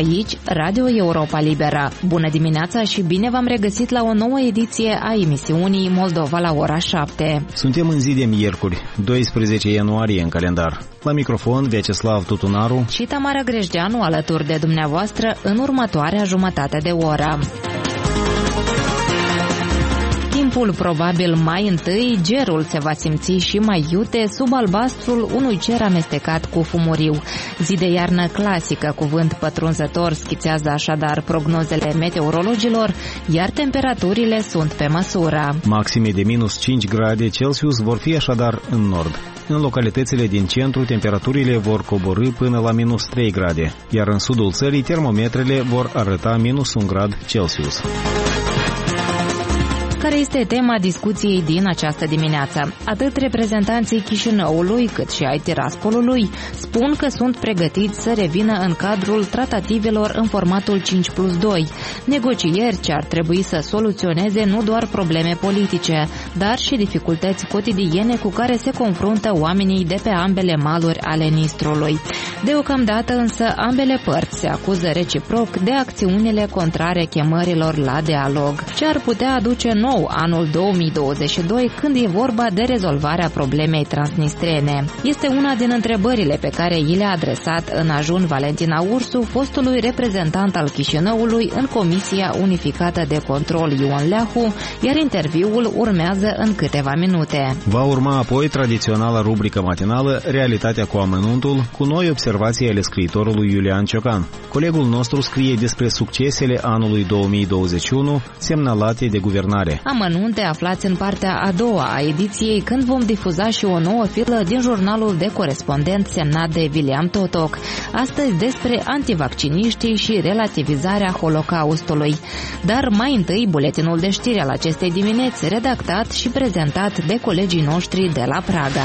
aici Radio Europa Liberă. Bună dimineața și bine v-am regăsit la o nouă ediție a emisiunii Moldova la ora 7. Suntem în zi de miercuri, 12 ianuarie în calendar. La microfon, Vyacheslav Tutunaru și Tamara Grejdeanu alături de dumneavoastră în următoarea jumătate de oră. Timpul probabil mai întâi, gerul se va simți și mai iute sub albastrul unui cer amestecat cu fumuriu. Zi de iarnă clasică cu vânt pătrunzător schițează așadar prognozele meteorologilor, iar temperaturile sunt pe măsură. Maxime de minus 5 grade Celsius vor fi așadar în nord. În localitățile din centru, temperaturile vor coborî până la minus 3 grade, iar în sudul țării termometrele vor arăta minus 1 grad Celsius. Care este tema discuției din această dimineață? Atât reprezentanții Chișinăului cât și ai Tiraspolului spun că sunt pregătiți să revină în cadrul tratativelor în formatul 5+2, negocieri ce ar trebui să soluționeze nu doar probleme politice, dar și dificultăți cotidiene cu care se confruntă oamenii de pe ambele maluri ale Nistrului. Deocamdată însă ambele părți se acuză reciproc de acțiunile contrare chemărilor la dialog, ce ar putea aduce nou anul 2022 când e vorba de rezolvarea problemei transnistrene. Este una din întrebările pe care i le-a adresat în ajun Valentina Ursu, fostului reprezentant al Chișinăului în Comisia Unificată de Control Ion Leahu, iar interviul urmează în câteva minute. Va urma apoi tradiționala rubrică matinală Realitatea cu amănuntul, cu noi observații ale scriitorului Iulian Ciocan. Colegul nostru scrie despre succesele anului 2021 semnalate de guvernare. Amănunte aflați în partea a doua a ediției, când vom difuza și o nouă filă din jurnalul de corespondent semnat de William Totoc. Astăzi despre antivacciniștii și relativizarea Holocaustului. Dar mai întâi buletinul de știri al acestei dimineți, redactat și prezentat de colegii noștri de la Praga.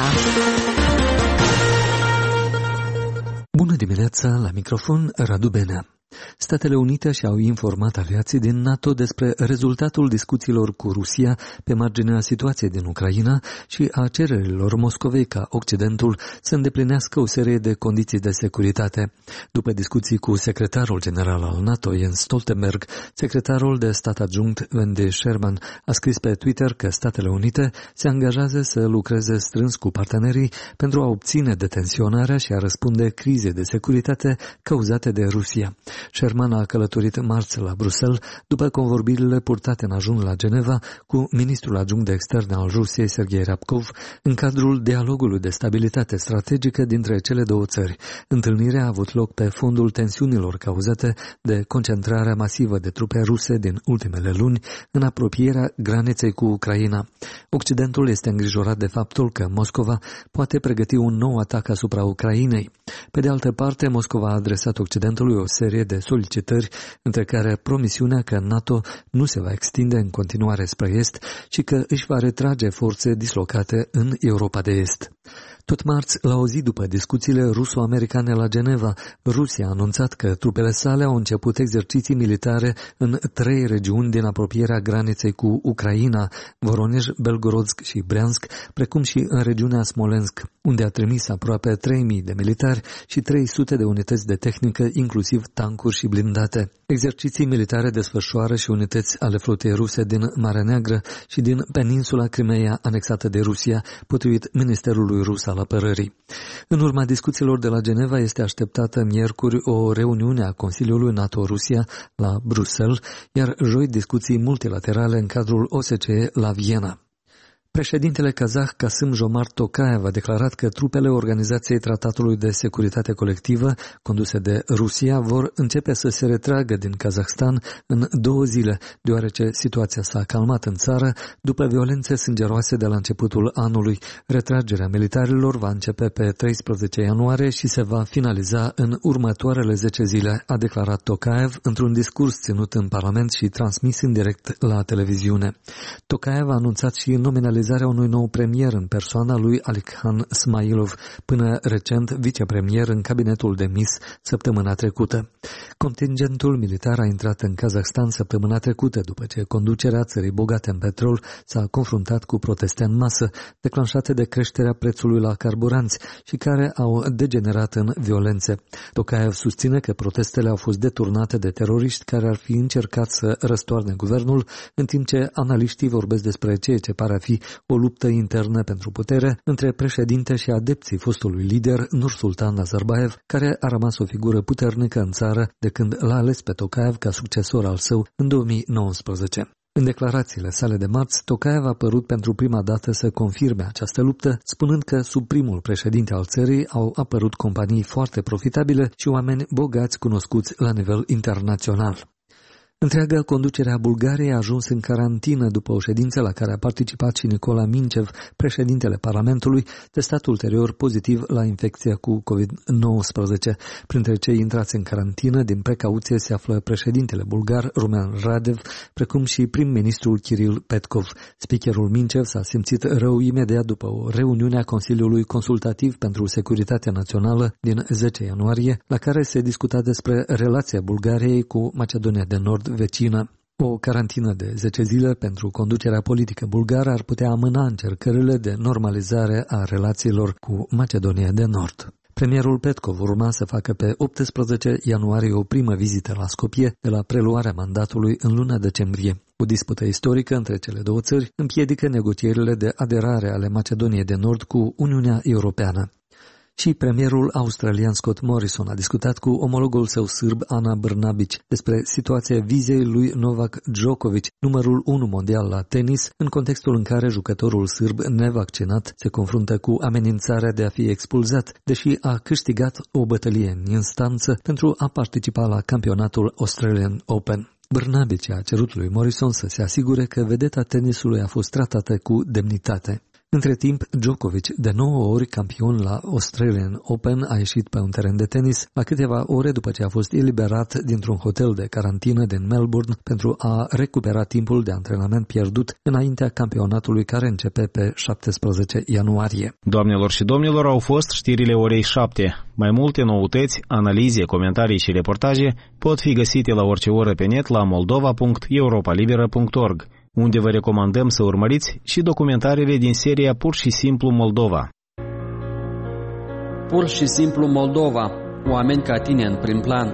Bună dimineața, la microfon Radu Benea. Statele Unite și-au informat aliații din NATO despre rezultatul discuțiilor cu Rusia pe marginea situației din Ucraina și a cererilor Moscovei ca Occidentul să îndeplinească o serie de condiții de securitate. După discuții cu secretarul general al NATO, Jens Stoltenberg, secretarul de stat adjunct Wendy Sherman a scris pe Twitter că Statele Unite se angajează să lucreze strâns cu partenerii pentru a obține detenționarea și a răspunde crizei de securitate cauzate de Rusia. Sherman a călătorit marți la Bruxelles după convorbirile purtate în ajun la Geneva cu ministrul adjunct de externe al Rusiei, Sergei Ryabkov, în cadrul dialogului de stabilitate strategică dintre cele două țări. Întâlnirea a avut loc pe fondul tensiunilor cauzate de concentrarea masivă de trupe ruse din ultimele luni în apropierea graniței cu Ucraina. Occidentul este îngrijorat de faptul că Moscova poate pregăti un nou atac asupra Ucrainei. Pe de altă parte, Moscova a adresat Occidentului o serie de solicitări, între care promisiunea că NATO nu se va extinde în continuare spre est și că își va retrage forțe dislocate în Europa de Est. Tot marți, la o zi după discuțiile ruso-americane la Geneva, Rusia a anunțat că trupele sale au început exerciții militare în 3 regiuni din apropierea graniței cu Ucraina, Voronezh, Belgorodsk și Briansk, precum și în regiunea Smolensk, unde a trimis aproape 3.000 de militari și 300 de unități de tehnică, inclusiv tancuri și blindate. Exerciții militare desfășoară și unități ale flotei ruse din Marea Neagră și din peninsula Crimeea anexată de Rusia, potrivit Ministerului Rus al Apărării. În urma discuțiilor de la Geneva este așteptată miercuri o reuniune a Consiliului NATO-Rusia la Bruxelles, iar joi discuții multilaterale în cadrul OSCE la Viena. Președintele kazah Kassym-Jomart Tokayev a declarat că trupele Organizației Tratatului de Securitate Colectivă, conduse de Rusia, vor începe să se retragă din Kazahstan în 2 zile, deoarece situația s-a calmat în țară după violențe sângeroase de la începutul anului. Retragerea militarilor va începe pe 13 ianuarie și se va finaliza în următoarele 10 zile, a declarat Tokayev într-un discurs ținut în Parlament și transmis în direct la televiziune. Tokayev a anunțat și nominalizarea nominalizarea unui nou premier în persoana lui Alikhan Smailov, până recent vicepremier în cabinetul demis săptămâna trecută. Contingentul militar a intrat în Kazahstan săptămâna trecută după ce conducerea țării bogate în petrol s-a confruntat cu proteste în masă, declanșate de creșterea prețului la carburanți și care au degenerat în violențe. Tokayev susține că protestele au fost deturnate de teroriști care ar fi încercat să răstoarne guvernul, în timp ce analiștii vorbesc despre ceea ce pare a fi o luptă internă pentru putere între președinte și adepții fostului lider Nursultan Nazarbayev, care a rămas o figură puternică în țară de când l-a ales pe Tokayev ca succesor al său în 2019. În declarațiile sale de marți, Tokayev a părut pentru prima dată să confirme această luptă, spunând că sub primul președinte al țării au apărut companii foarte profitabile și oameni bogați cunoscuți la nivel internațional. Întreaga conducere a Bulgariei a ajuns în carantină după o ședință la care a participat și Nicola Mincev, președintele Parlamentului, testat ulterior pozitiv la infecția cu COVID-19. Printre cei intrați în carantină din precauție se află președintele bulgar Rumen Radev, precum și prim-ministrul Kiril Petkov. Speakerul Mincev s-a simțit rău imediat după o reuniune a Consiliului Consultativ pentru Securitatea Națională din 10 ianuarie, la care se discuta despre relația Bulgariei cu Macedonia de Nord vecină. O carantină de 10 zile pentru conducerea politică bulgară ar putea amâna încercările de normalizare a relațiilor cu Macedonia de Nord. Premierul Petkov urma să facă pe 18 ianuarie o primă vizită la Skopje de la preluarea mandatului în luna decembrie. O dispută istorică între cele două țări împiedică negocierile de aderare ale Macedoniei de Nord cu Uniunea Europeană. Și premierul australian Scott Morrison a discutat cu omologul său sârb Ana Brnabic despre situația vizei lui Novak Djokovic, numărul 1 mondial la tenis, în contextul în care jucătorul sârb nevaccinat se confruntă cu amenințarea de a fi expulzat, deși a câștigat o bătălie în instanță pentru a participa la campionatul Australian Open. Brnabic a cerut lui Morrison să se asigure că vedeta tenisului a fost tratată cu demnitate. Între timp, Djokovic, de 9 ori campion la Australian Open, a ieșit pe un teren de tenis la câteva ore după ce a fost eliberat dintr-un hotel de carantină din Melbourne pentru a recupera timpul de antrenament pierdut înaintea campionatului care începe pe 17 ianuarie. Doamnelor și domnilor, au fost știrile orei 7. Mai multe noutăți, analize, comentarii și reportaje pot fi găsite la orice oră pe net la moldova.europalibera.org, unde vă recomandăm să urmăriți și documentarele din seria Pur și simplu Moldova. Pur și simplu Moldova, oameni ca tine în prim plan.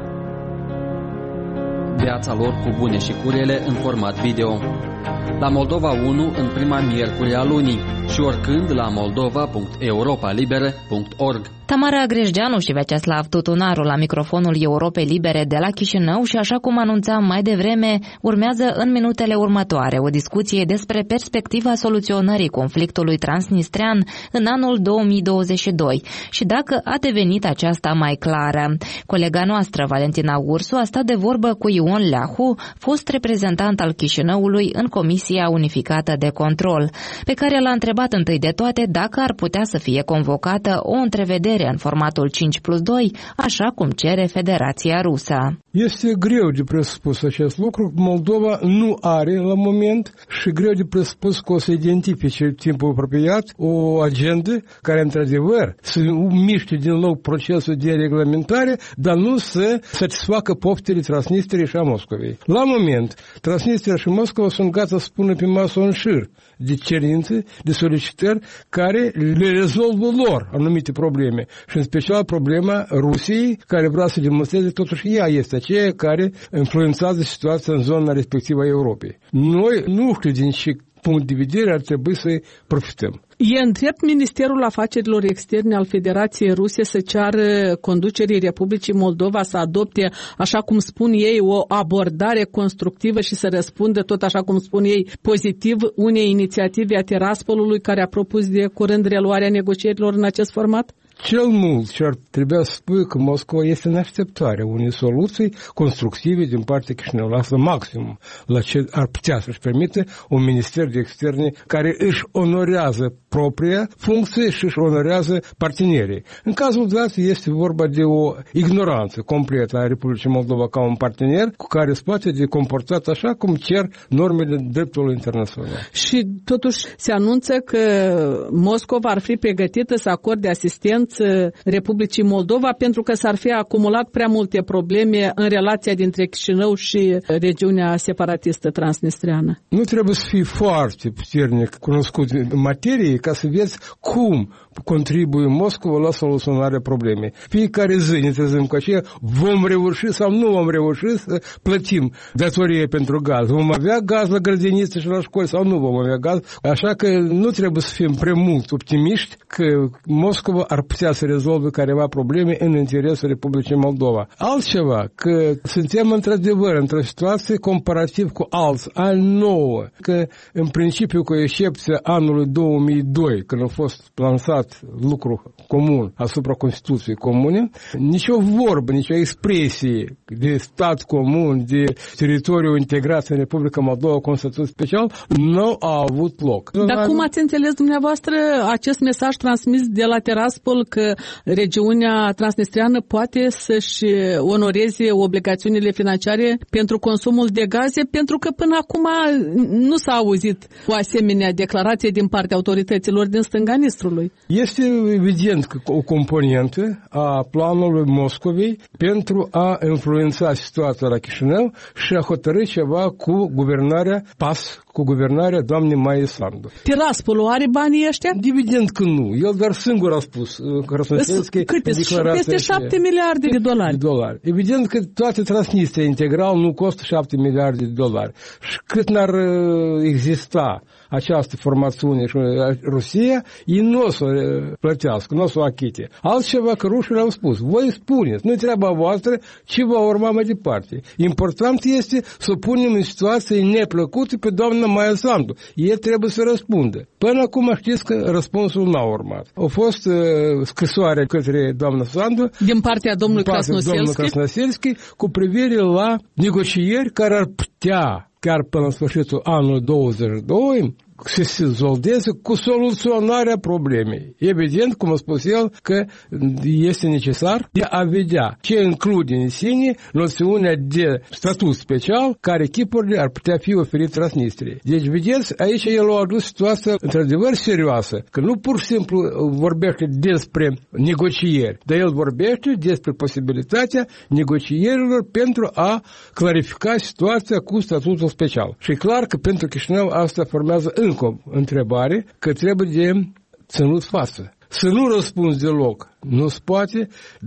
Viața lor cu bune și cu rele în format video. La Moldova 1 în prima miercuri a lunii și oricând la moldova.europalibera.org. Tamara Grejdeanu și Veceslav Tutunaru la microfonul Europei Libere de la Chișinău și, așa cum anunțam mai devreme, urmează în minutele următoare o discuție despre perspectiva soluționării conflictului transnistrean în anul 2022 și dacă a devenit aceasta mai clară. Colega noastră, Valentina Ursu, a stat de vorbă cu Ion Leahu, fost reprezentant al Chișinăului în Comisia Unificată de Control, pe care l-a întrebat întâi de toate dacă ar putea să fie convocată o întrevedere în formatul 5+2, așa cum cere Federația Rusă. Este greu de presupus acest lucru. Moldova nu are la moment și greu de presupus că o să identifice în timpul apropiat o agendă care, într-adevăr, să miște din loc procesul de reglementare, dar nu să satisfacă poftele Transnistriei și a Moscovei. La moment, Transnistria și Moscova sunt gata să pună pe masă un șir de cerințe, de solicitări care le rezolvă lor anumite probleme. Și în special problema Rusiei, care vrea să demonstreze totuși ea este aceea care influențează situația în zona respectivă a Europei. Noi nu știu din ce punct de vedere ar trebui să profităm. E îndrept Ministerul Afacerilor Externe al Federației Ruse să ceară conducerii Republicii Moldova să adopte, așa cum spun ei, o abordare constructivă și să răspundă, tot așa cum spun ei, pozitiv unei inițiative a Tiraspolului care a propus de curând reluarea negocierilor în acest format? Cel mult ce ar trebui să spui că Moscova este în așteptarea unei soluții constructive din partea Chișinăului. Asta maximum la ce ar putea să-și permite un minister de externe care își onorează propria funcție și își onorează partenerii. În cazul dat este vorba de o ignoranță completă a Republicii Moldova ca un partener cu care se poate de comportat așa cum cer normele dreptului internațional. Și totuși se anunță că Moscova ar fi pregătită să acorde asistență Republicii Moldova pentru că s-ar fi acumulat prea multe probleme în relația dintre Chișinău și regiunea separatistă transnistreană. Nu trebuie să fii foarte puternic cunoscut în materie ca să vezi cum contribuie Moscova la soluționarea problemei. Fiecare zi ne trezim cu aceea, vom reuși sau nu vom reuși să plătim datorie pentru gaz. Vom avea gaz la grădiniță și la școli sau nu vom avea gaz. Așa că nu trebuie să fim prea mult optimiști că Moscova ar putea să rezolve careva probleme în interesul Republicii Moldova. Altceva, că suntem într-adevăr într-o situație comparativ cu alți ani nouă, că în principiu cu excepția anului 2002, când a fost lansat lucru comun asupra Constituției comune, nicio vorbă, nicio expresie de stat comun, de teritoriu integrat în Republica Moldova cu un statut special, nu a avut loc. Dar cum ați înțeles dumneavoastră acest mesaj transmis de la Tiraspol că regiunea transnistreană poate să-și onoreze obligațiunile financiare pentru consumul de gaze, pentru că până acum nu s-a auzit o asemenea declarație din partea autorităților din stânga Nistrului? Este evident că o componentă a planului Moscovei pentru a influența situația la Chișinău și a hotărâi ceva cu guvernarea PAS, cu guvernarea doamnei Maia Sandu. Tiraspolul are banii ăștia? Evident că nu. El doar singur a spus Krasnoselski câte? Peste 7 miliarde de dolari. Evident că toate Transnistria integral nu costă 7 miliarde de dolari. Și cât n-ar exista această formațiune și Rusia, ei nu o să plătească, nu o să o achite. Altceva că rușii au spus, voi spuneți, nu-i treaba voastră, ce va urma mai departe. Important este să punem în situație neplăcută pe doamna Maia Sandu. Ei trebuie să răspundă. Până acum știți că răspunsul n-a urmat. A fost scrisoare către doamna Sandu din partea domnului Krasnoselski cu privire la negocieri care ar putea chiar până la sfârșitul anului 2022 să se zoldeze cu soluționarea problemei. Evident, cum a spus el, că este necesar de a vedea ce include în sine noțiunea de statut special care echipurile ar putea fi oferite Transnistriei. Deci, vedeți, aici el a adus situația într-adevăr serioasă, că nu pur și simplu vorbește despre negocieri, dar el vorbește despre posibilitatea negocierilor pentru a clarifica situația cu statutul special. Și e clar că pentru Chișinău asta formează încă o întrebare că trebuie de ținut față. Să nu răspunzi deloc nu se poate.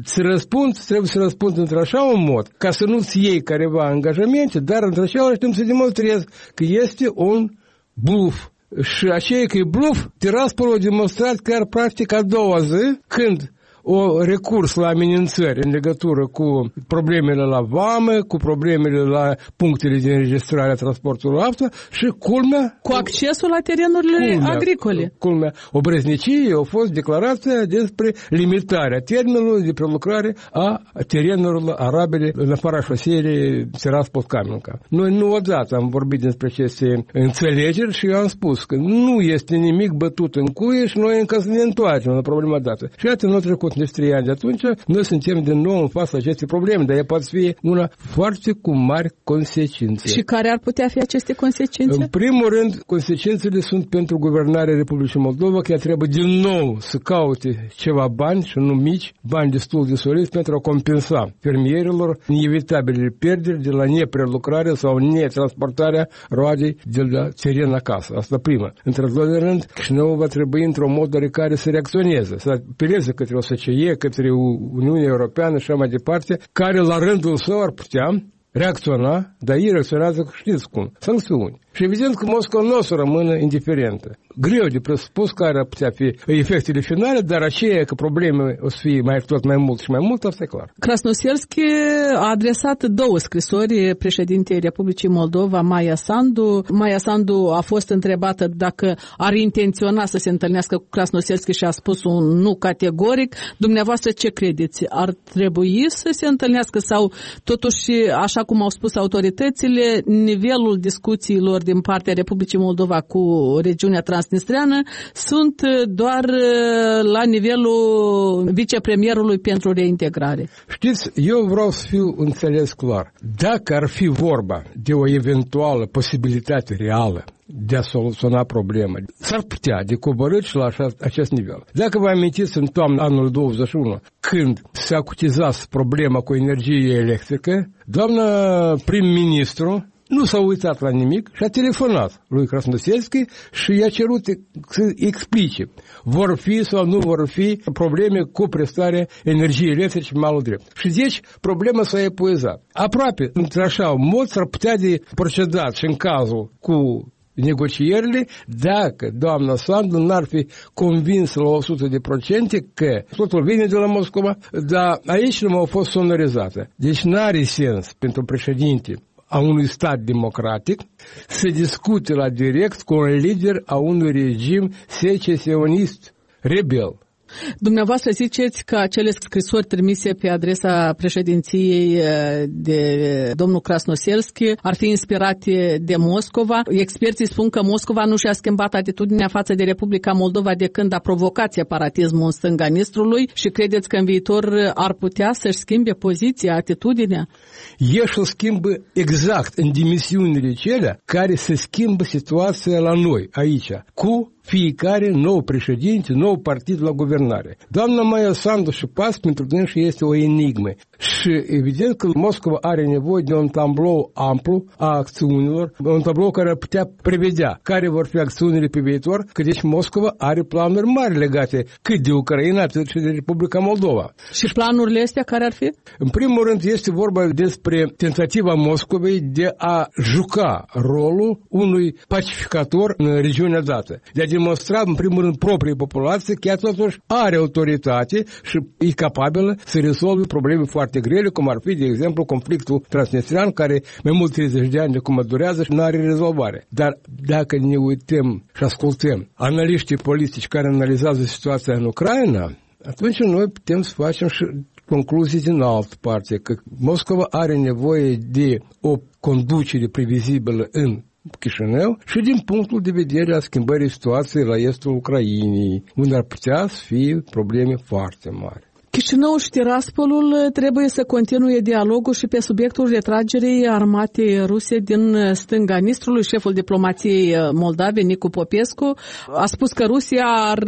Trebuie să răspunzi într-așa un mod ca să nu-ți iei careva angajamente, dar într-același timp să demonstrezi că este un bluff. Și aceea că e bluff, Tiraspol a demonstrat chiar practic a doua zi, când o recurs la amenințări în legătură cu problemele la vamă, cu problemele la punctele de înregistrare a transportului auto și culmea... Cu accesul la terenurile agricole. Culmea obrăzniciei a fost declarația despre limitarea termenului de prelucrare a terenurilor arabile în afara șoserii Tiraspol-Kamenka. Noi nu odată am vorbit despre aceste înțelegeri și eu am spus că nu este nimic bătut în cuie și noi încă să ne întoarcem la problema dată. Și iată, nu trecut de 3 ani de atunci, noi suntem din nou în fața acestei probleme, dar ea poate fi una foarte cu mari consecințe. Și care ar putea fi aceste consecințe? În primul rând, consecințele sunt pentru guvernarea Republicii Moldova, că ea trebuie din nou să caute ceva bani, și nu mici, bani destul de solizi, pentru a compensa fermierilor inevitabile pierderi de la neprelucrare sau netransportarea roadei de la teren acasă. Asta prima. Într-al doilea rând, Chișinău va trebui într-o mod oarecare să reacționeze, să apeleze către OSCE, către Uniunea Europeană și așa mai departe, care la rândul său ar putea reacționa, dar ei reacționează, știți cum, sancțiuni. Și evident că Moscova nu o să rămână indiferentă. Greu de presupus care ar putea fi efectele finale, dar aceea că probleme o să fie tot mai mult și mai mult, asta e clar. Krasnoselski a adresat 2 scrisori președintei Republicii Moldova, Maia Sandu. Maia Sandu a fost întrebată dacă ar intenționa să se întâlnească cu Krasnoselski și a spus un nu categoric. Dumneavoastră ce credeți? Ar trebui să se întâlnească sau totuși, așa cum au spus autoritățile, nivelul discuțiilor din partea Republicii Moldova cu regiunea transnistreană sunt doar la nivelul vicepremierului pentru reintegrare? Știți, eu vreau să fiu înțeles clar. Dacă ar fi vorba de o eventuală posibilitate reală de a soluționa problema, s-ar putea de coborât și la acest nivel. Dacă vă amintiți în toamna anului 21, când se acutizați problema cu energie electrică, doamna prim-ministru nu s-a uitat la nimic și a telefonat lui Krasnoselski și i-a cerut să explice vor fi sau nu vor fi probleme cu prestarea energiei electrice pe malul drept. Și deci problema s-a epuizat. Aproape, într-așa mod, s-ar putea de procedat și în cazul cu negocierile dacă doamna Sandu n-ar fi convins la 100% că totul vine de la Moscova, dar aici nu au fost sonorizate. Deci n-are sens pentru președinte a unui stat democratic să discute la direct cu un lider a unui regim secesionist, rebel. Dumneavoastră ziceți că acele scrisori trimise pe adresa președinției de domnul Krasnoselski ar fi inspirate de Moscova. Experții spun că Moscova nu și-a schimbat atitudinea față de Republica Moldova de când a provocat separatismul în stânga Nistrului și credeți că în viitor ar putea să-și schimbe poziția, atitudinea? Ei și-o schimbă exact în dimensiunile celea care se schimbă situația la noi, aici, cu fiecare nou președinte, nou partid la guvernare. Doamna Maia Sandu și PAS pentru dânsi este o enigmă. Și evident că Moscova are nevoie de un tablou amplu a acțiunilor, un tablou care ar putea prevedea care vor fi acțiunile pe viitor, că deci Moscova are planuri mari legate cât de Ucraina, atât și de Republica Moldova. Și planurile astea care ar fi? În primul rând este vorba despre tentativa Moscovei de a juca rolul unui pacificator în regiunea dată. De a demonstra în primul rând proprii populații că ea totuși are autoritate și e capabilă să rezolve probleme foarte grele, cum ar fi, de exemplu, conflictul transnistrian, care mai mult 30 de ani de cum durează și nu are rezolvare. Dar dacă ne uităm și ascultăm analiștii politici care analizează situația în Ucraina, atunci noi putem să facem și concluzii din altă parte, că Moscova are nevoie de o conducere previzibilă în Chișinău și din punctul de vedere a schimbării situației la estul Ucrainei, unde ar putea să fie probleme foarte mari. Chișinău și Tiraspolul trebuie să continue dialogul și pe subiectul retragerii armatei ruse din stânga Nistrului. Șeful diplomației moldave, Nicu Popescu, a spus că Rusia ar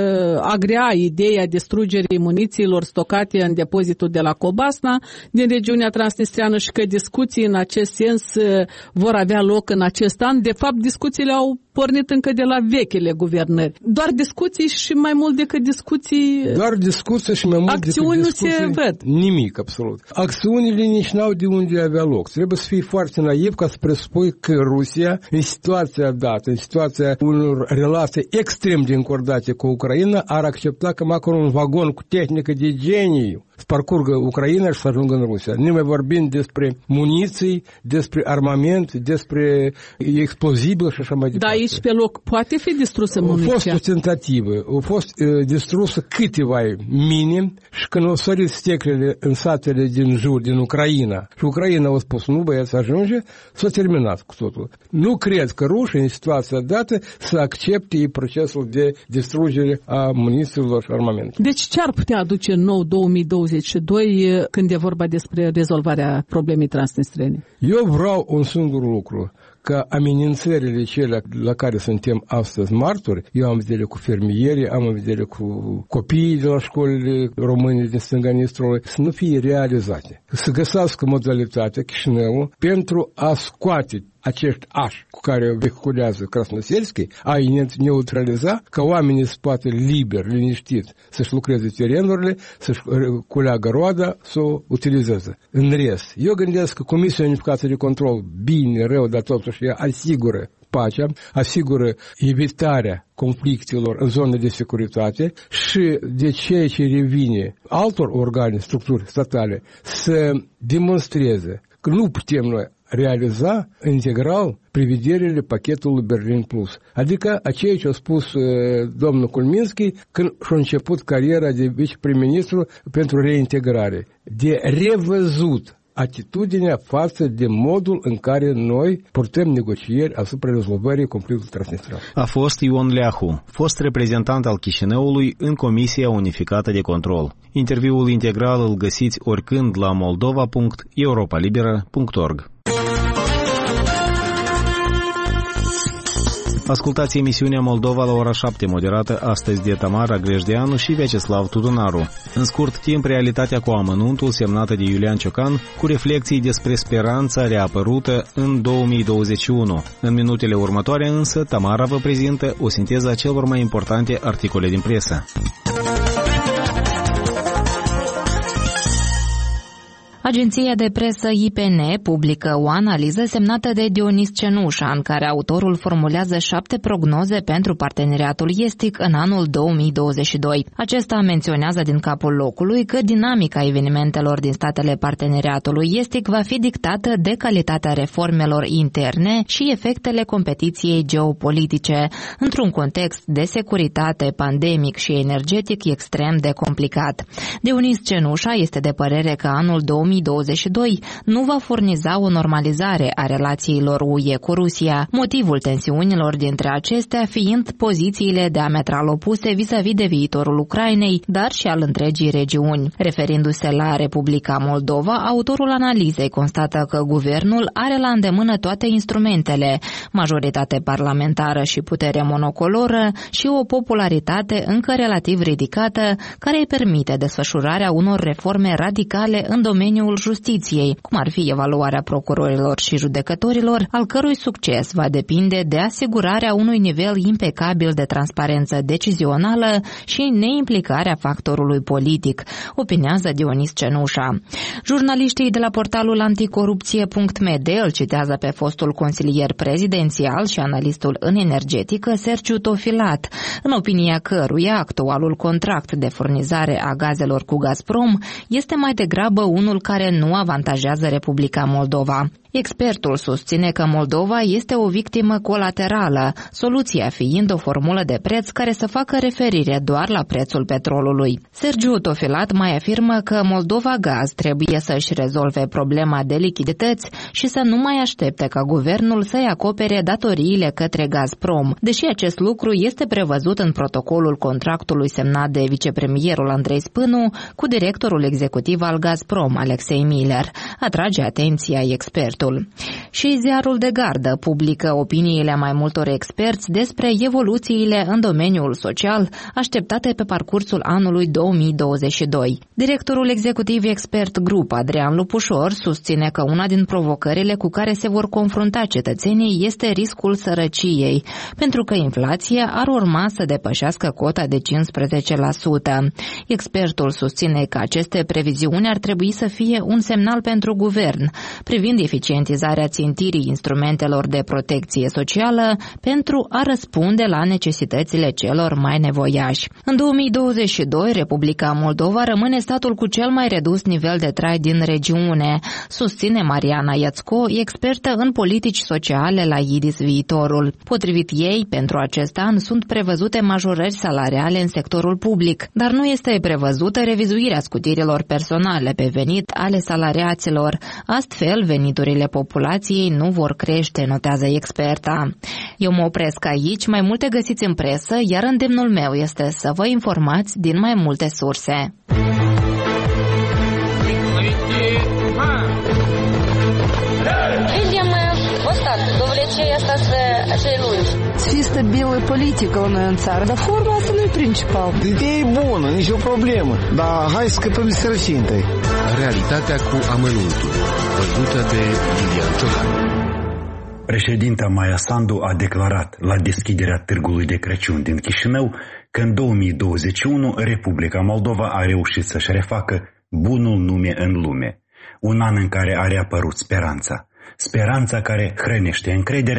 agrea ideea distrugerii munițiilor stocate în depozitul de la Cobasna din regiunea transnistriană și că discuții în acest sens vor avea loc în acest an. De fapt, discuțiile au pornit încă de la vechile guvernări. Doar discuții și mai mult decât discuții... Doar discuții și mai mult acțiuni decât discuții. Nu se văd. Nimic, absolut. Acțiunile nici n-au de unde avea loc. Trebuie să fii foarte naiv ca să presupui că Rusia, în situația dată, în situația unor relații extrem de încordate cu Ucraina, ar accepta că măcar un vagon cu tehnică de geniu să parcurgă Ucraina și să ajungă în Rusia. Nu mai vorbim despre muniții, despre armament, despre explozibil și așa mai departe. Dar aici pe loc poate fi distrusă muniția? A fost o tentativă, a fost distrusă câteva mine și când au sărit steclele în satele din jur, din Ucraina, și Ucraina a spus, nu băieți, ajunge, s-a terminat cu totul. Nu cred că rușii în situația dată să accepte procesul de distrugere a munițiilor și armament. Deci ce ar putea aduce în nou 2022 când e vorba despre rezolvarea problemei transnistrene? Eu vreau un singur lucru, că amenințările cele la care suntem astăzi martori, eu am vedere cu fermierii, am vedere cu copiii de la școlile române din stânga Nistrului, să nu fie realizate. Să găsească modalitatea Chișinău pentru a scoate acești ași cu care vehiculează Krasnoselski, a neutraliza, ca oamenii să poată liber, liniștit, să-și lucreze terenurile, să-și culeagă roada, să o utilizeze. În rest, eu gândesc că Comisia Unificată de Control, bine, rău, dar totuși asigură pacea, asigură evitarea conflictelor în zone de securitate și de ceea ce revine altor organe, structuri statale să demonstreze că nu putem noi realiza integral prevederile pachetului Berlin Plus. Adică a ceea ce a spus domnul Kulminski când și-a început cariera de viceprim-ministru pentru reintegrare. De revăzut atitudinea față de modul în care noi purtăm negocieri asupra rezolvării conflictului transnistриan. A fost Ion Leahu, fost reprezentant al Chișinăului în Comisia Unificată de Control. Interviul integral îl găsiți oricând la moldova.europalibera.org. Ascultați emisiunea Moldova la ora 7, moderată astăzi de Tamara Grejdeanu și Vyacheslav Tudunaru. În scurt timp, realitatea cu amănuntul semnată de Iulian Ciocan, cu reflexii despre speranța reapărută în 2021. În minutele următoare însă, Tamara vă prezintă o sinteză a celor mai importante articole din presă. Agenția de presă IPN publică o analiză semnată de Dionis Cenușa, în care autorul formulează 7 prognoze pentru parteneriatul estic în anul 2022. Acesta menționează din capul locului că dinamica evenimentelor din statele parteneriatului estic va fi dictată de calitatea reformelor interne și efectele competiției geopolitice, într-un context de securitate, pandemic și energetic extrem de complicat. Dionis Cenușa este de părere că anul 2022 nu va furniza o normalizare a relațiilor UE cu Rusia, motivul tensiunilor dintre acestea fiind pozițiile diametral opuse vis-a-vis de viitorul Ucrainei, dar și al întregii regiuni. Referindu-se la Republica Moldova, autorul analizei constată că guvernul are la îndemână toate instrumentele, majoritate parlamentară și putere monocoloră și o popularitate încă relativ ridicată, care îi permite desfășurarea unor reforme radicale în domeniul justiției, cum ar fi evaluarea procurorilor și judecătorilor, al cărui succes va depinde de asigurarea unui nivel impecabil de transparență decizională și neimplicarea factorului politic, opinează Dionis Cenușa. Jurnaliștii de la portalul anticorupție.md îl citează pe fostul consilier prezidențial și analistul în energetică Sergiu Tofilat, în opinia căruia actualul contract de furnizare a gazelor cu Gazprom este mai degrabă unul care nu avantajează Republica Moldova. Expertul susține că Moldova este o victimă colaterală, soluția fiind o formulă de preț care să facă referire doar la prețul petrolului. Sergiu Tofilat mai afirmă că Moldova Gaz trebuie să-și rezolve problema de lichidități și să nu mai aștepte ca guvernul să-i acopere datoriile către Gazprom, deși acest lucru este prevăzut în protocolul contractului semnat de vicepremierul Andrei Spânu cu directorul executiv al Gazprom, Alexei Miller, atrage atenția expertului. Și ziarul de gardă publică opiniile mai multor experți despre evoluțiile în domeniul social așteptate pe parcursul anului 2022. Directorul executiv Expert Group, Adrian Lupușor, susține că una din provocările cu care se vor confrunta cetățenii este riscul sărăciei, pentru că inflația ar urma să depășească cota de 15%. Expertul susține că aceste previziuni ar trebui să fie un semnal pentru guvern, privind eficientizarea țintirii instrumentelor de protecție socială pentru a răspunde la necesitățile celor mai nevoiași. În 2022, Republica Moldova rămâne statul cu cel mai redus nivel de trai din regiune, susține Mariana Iațco, expertă în politici sociale la IDIS Viitorul. Potrivit ei, pentru acest an sunt prevăzute majorări salariale în sectorul public, dar nu este prevăzută revizuirea scutirilor personale pe venit ale salariaților. Astfel, veniturile populației nu vor crește, notează experta. Eu mă opresc aici, mai multe găsiți în presă, iar îndemnul meu este să vă informați din mai multe surse. Să fie stabilă politică la noi în țară, dar forma asta nu e principal. Ideea e bună, nicio problemă, dar hai să scăpăm de sărăcie întâi. Realitatea cu amănuntul, văzută de Iulian Ciocan. Președinta Maia Sandu a declarat la deschiderea Târgului de Crăciun din Chișinău că în 2021 Republica Moldova a reușit să-și refacă bunul nume în lume. Un an în care a reapărut speranța. Speranța care hrănește încrederea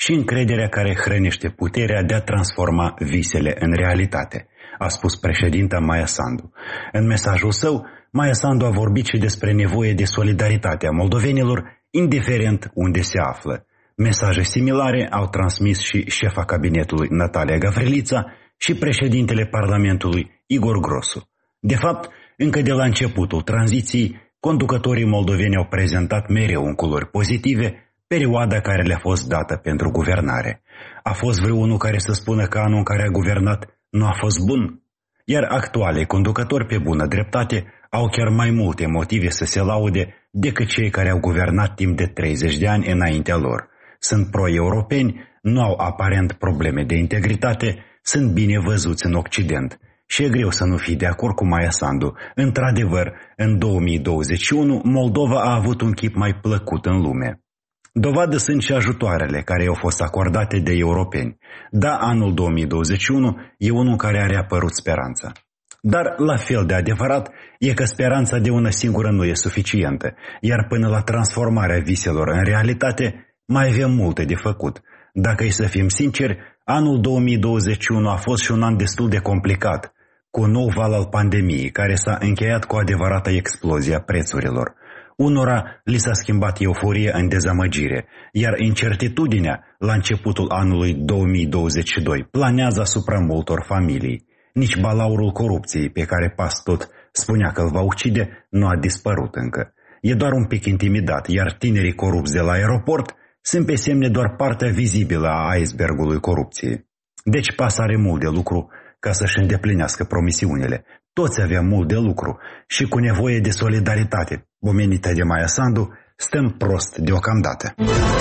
și încrederea care hrănește puterea de a transforma visele în realitate, a spus președinta Maia Sandu. În mesajul său, Maia Sandu a vorbit și despre nevoie de solidaritate a moldovenilor, indiferent unde se află. Mesaje similare au transmis și șefa cabinetului Natalia Gavrilița și președintele Parlamentului Igor Grosu. De fapt, încă de la începutul tranziției, conducătorii moldoveni au prezentat mereu în culori pozitive perioada care le-a fost dată pentru guvernare. A fost vreunul care să spună că anul în care a guvernat nu a fost bun? Iar actualii conducători, pe bună dreptate, au chiar mai multe motive să se laude decât cei care au guvernat timp de 30 de ani înaintea lor. Sunt pro-europeni, nu au aparent probleme de integritate, sunt bine văzuți în Occident. Și e greu să nu fii de acord cu Maia Sandu. Într-adevăr, în 2021, Moldova a avut un chip mai plăcut în lume. Dovadă sunt și ajutoarele care au fost acordate de europeni. Da, anul 2021 e unul în care a reapărut speranța. Dar la fel de adevărat e că speranța de una singură nu e suficientă, iar până la transformarea viselor în realitate mai avem multe de făcut. Dacă e să fim sinceri, anul 2021 a fost și un an destul de complicat, cu un nou val al pandemiei care s-a încheiat cu o adevărată explozie a prețurilor. Unora li s-a schimbat euforia în dezamăgire, iar incertitudinea la începutul anului 2022 planează asupra multor familii. Nici balaurul corupției pe care Pastot spunea că îl va ucide nu a dispărut încă. E doar un pic intimidat, iar tinerii corupți de la aeroport sunt pe semne doar partea vizibilă a icebergului corupției. Deci PAS are mult de lucru ca să-și îndeplinească promisiunile. Toți avem mult de lucru și cu nevoie de solidaritate pomenită de Maia Sandu, stăm prost deocamdată.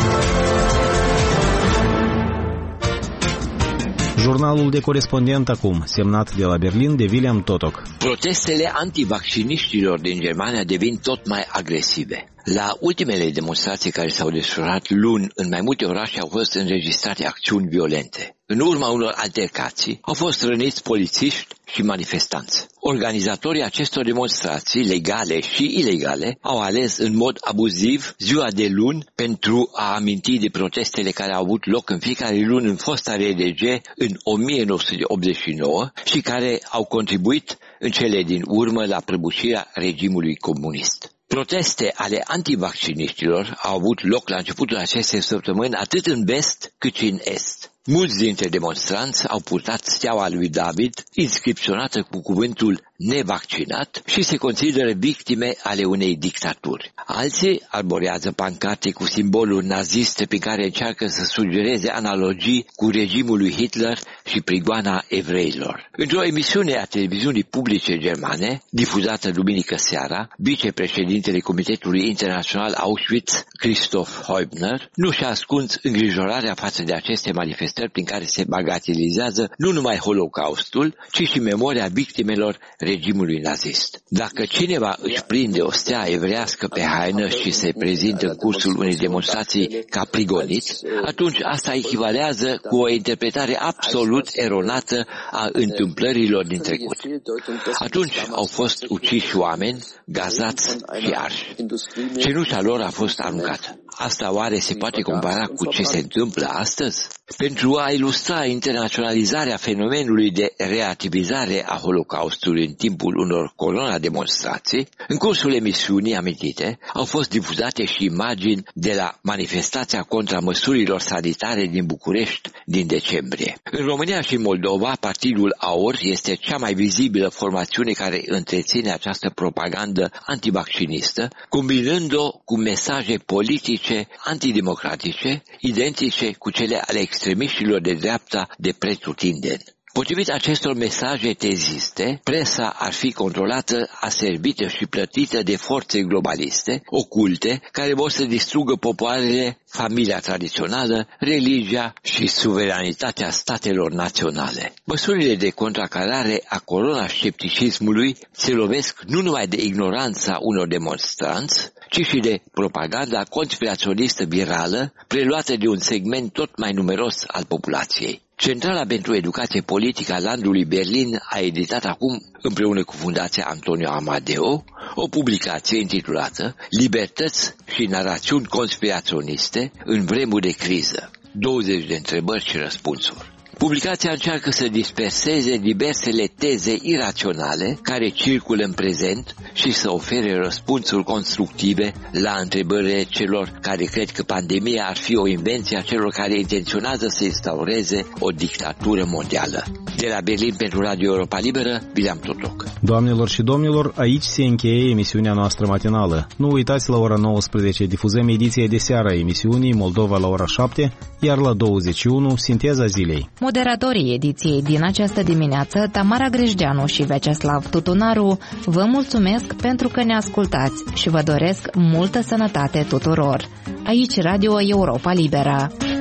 Jurnalul de corespondent acum, semnat de la Berlin de William Totok. Protestele antivacciniștilor din Germania devin tot mai agresive. La ultimele demonstrații care s-au desfășurat luni în mai multe orașe au fost înregistrate acțiuni violente. În urma unor altercații au fost răniți polițiști și manifestanți. Organizatorii acestor demonstrații, legale și ilegale, au ales în mod abuziv ziua de luni pentru a aminti de protestele care au avut loc în fiecare luni în fosta RDG în 1989 și care au contribuit în cele din urmă la prăbușirea regimului comunist. Proteste ale antivacciniștilor au avut loc la începutul acestei săptămâni atât în vest cât și în est. Mulți dintre demonstranți au purtat steaua lui David, inscripționată cu cuvântul nevaccinat, și se consideră victime ale unei dictaturi. Alții arborează pancarte cu simbolul nazist pe care încearcă să sugereze analogii cu regimul lui Hitler și prigoana evreilor. Într-o emisiune a televiziunii publice germane, difuzată duminică seara, vicepreședintele Comitetului Internațional Auschwitz, Christoph Heubner, nu și-a ascuns îngrijorarea față de aceste manifestări prin care se bagatelizează nu numai Holocaustul, ci și memoria victimelor regimului nazist. Dacă cineva își prinde o stea evrească pe haină și se prezintă în cursul unei demonstrații ca prigonit, atunci asta echivalează cu o interpretare absolut eronată a întâmplărilor din trecut. Atunci au fost uciși oameni, gazați și arși. Cenușa lor a fost aruncată. Asta oare se poate compara cu ce se întâmplă astăzi? Pentru a ilustra internaționalizarea fenomenului de relativizare a Holocaustului în timpul unor corona-demonstrații, în cursul emisiunii amintite au fost difuzate și imagini de la manifestația contra măsurilor sanitare din București din decembrie. În România și Moldova, Partidul AOR este cea mai vizibilă formațiune care întreține această propagandă antivaccinistă, combinând-o cu mesaje politice antidemocratice, identice cu cele ale extremiștilor de dreapta de pretutindeni. Potrivit acestor mesaje teziste, presa ar fi controlată, aservită și plătită de forțe globaliste, oculte, care vor să distrugă popoarele, familia tradițională, religia și suveranitatea statelor naționale. Măsurile de contracarare a coronascepticismului se lovesc nu numai de ignoranța unor demonstranți, ci și de propaganda conspiraționistă virală, preluată de un segment tot mai numeros al populației. Centrala pentru Educație Politică a landului Berlin a editat acum, împreună cu Fundația Antonio Amadeo, o publicație intitulată Libertăți și narațiuni conspiraționiste în vremuri de criză. 20 de întrebări și răspunsuri. Publicația încearcă să disperseze diversele teze iraționale care circulă în prezent și să ofere răspunsuri constructive la întrebările celor care cred că pandemia ar fi o invenție a celor care intenționează să instaureze o dictatură mondială. De la Berlin pentru Radio Europa Liberă, Bileam Totoc. Doamnelor și domnilor, aici se încheie emisiunea noastră matinală. Nu uitați, la ora 19 difuzăm ediția de seară a emisiunii Moldova la ora 7, iar la 21 Sinteza zilei. Moderatorii ediției din această dimineață, Tamara Grejdeanu și Vyacheslav Tutunaru, vă mulțumesc pentru că ne ascultați și vă doresc multă sănătate tuturor. Aici Radio Europa Liberă.